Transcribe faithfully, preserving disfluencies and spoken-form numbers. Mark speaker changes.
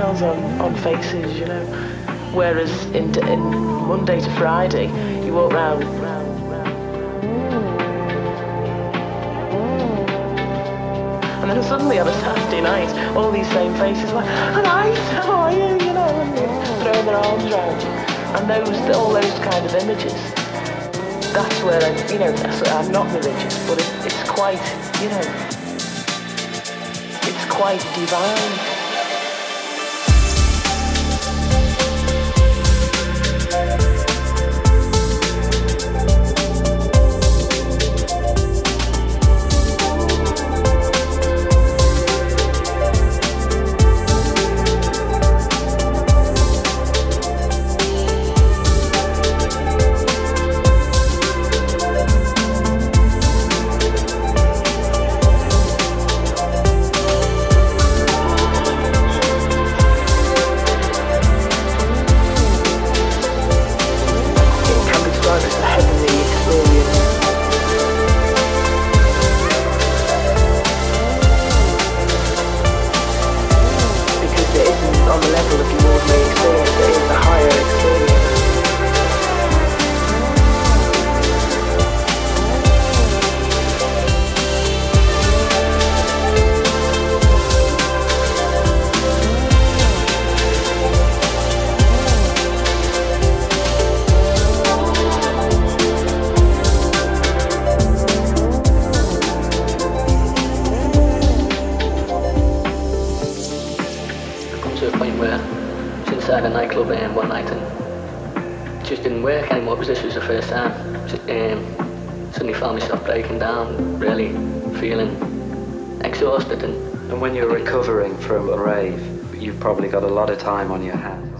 Speaker 1: smiles on, on faces, you know. Whereas in, in Monday to Friday, you walk round, round, round. And then suddenly on a Saturday night, all these same faces like, "Hi, how are you?" You know, and throwing their arms around you. And those, all those kind of images. That's where I, you know, that's where I'm not religious, but it, it's quite, you know, it's quite divine.
Speaker 2: To a point where I was inside a nightclub um, one night and it just didn't work anymore because this was the first time. Um, suddenly found myself breaking down, really feeling exhausted. And,
Speaker 3: and when you're recovering from a rave, you've probably got a lot of time on your hands.